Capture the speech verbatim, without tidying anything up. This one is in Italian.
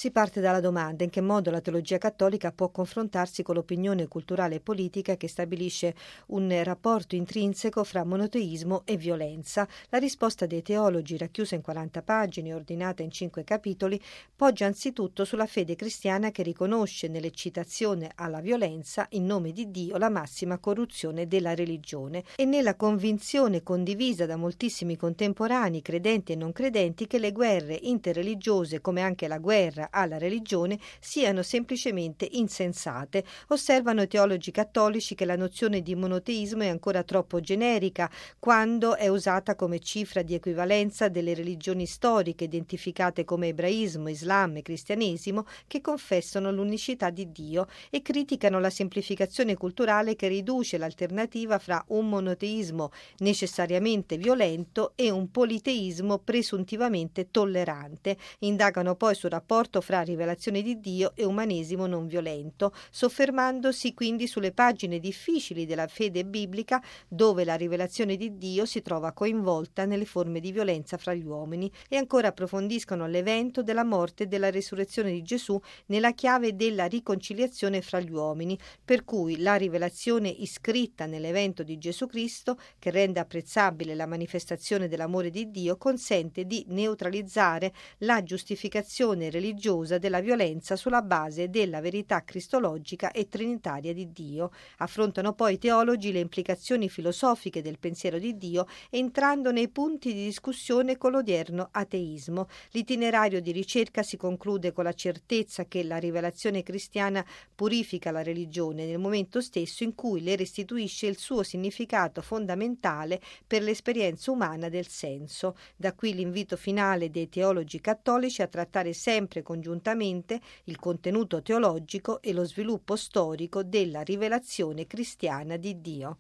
Si parte dalla domanda: in che modo la teologia cattolica può confrontarsi con l'opinione culturale e politica che stabilisce un rapporto intrinseco fra monoteismo e violenza? La risposta dei teologi, racchiusa in quaranta pagine e ordinata in cinque capitoli, poggia anzitutto sulla fede cristiana che riconosce nell'eccitazione alla violenza in nome di Dio la massima corruzione della religione e nella convinzione condivisa da moltissimi contemporanei, credenti e non credenti, che le guerre interreligiose, come anche la guerra alla religione, siano semplicemente insensate. Osservano i teologi cattolici che la nozione di monoteismo è ancora troppo generica quando è usata come cifra di equivalenza delle religioni storiche identificate come ebraismo, islam e cristianesimo, che confessano l'unicità di Dio, e criticano la semplificazione culturale che riduce l'alternativa fra un monoteismo necessariamente violento e un politeismo presuntivamente tollerante. Indagano poi sul rapporto fra rivelazione di Dio e umanesimo non violento, soffermandosi quindi sulle pagine difficili della fede biblica dove la rivelazione di Dio si trova coinvolta nelle forme di violenza fra gli uomini, e ancora approfondiscono l'evento della morte e della resurrezione di Gesù nella chiave della riconciliazione fra gli uomini, per cui la rivelazione iscritta nell'evento di Gesù Cristo, che rende apprezzabile la manifestazione dell'amore di Dio, consente di neutralizzare la giustificazione religiosa della violenza sulla base della verità cristologica e trinitaria di Dio. Affrontano poi i teologi le implicazioni filosofiche del pensiero di Dio, entrando nei punti di discussione con l'odierno ateismo. L'itinerario di ricerca si conclude con la certezza che la rivelazione cristiana purifica la religione nel momento stesso in cui le restituisce il suo significato fondamentale per l'esperienza umana del senso. Da qui l'invito finale dei teologi cattolici a trattare sempre congiuntamente il contenuto teologico e lo sviluppo storico della rivelazione cristiana di Dio.